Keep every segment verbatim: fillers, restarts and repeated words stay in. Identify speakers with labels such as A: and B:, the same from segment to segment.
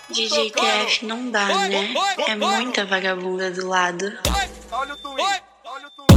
A: D J T F não dá, né? É muita vagabunda do lado.
B: Olha o Twin, olha o Twin.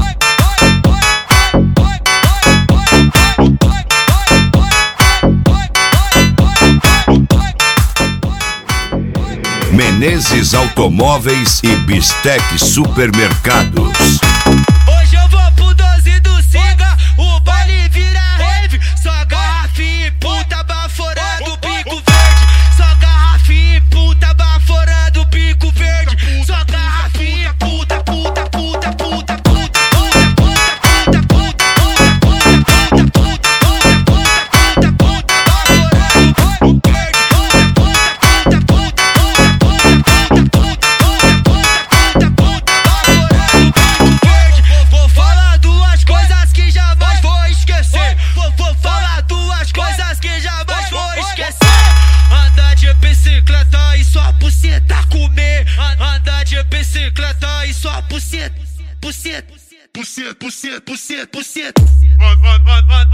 C: Menezes Automóveis e Bistec Supermercados.
D: Hoje eu vou pro doze do Siga, o baile vira rave. Só garrafinha e puta baforando o bico verde. Só garrafinha e puta baforando o bico verde. Só garrafinha e puta, puta, puta, puta, puta, puta, puta, puta, puta, puta, puta, puta, puta, puta, puta, baforando o bico verde. Puta, puta, puta, puta, puta, puta, puta, puta, puta, baforando o bico verde. Vou falar duas coisas que jamais vou esquecer. Vou, vou falar duas coisas que jamais vou esquecer. Andar de bicicleta e só buceta comer. Andar de bicicleta e só buceta, buceta, buceta, buceta, buceta, buceta.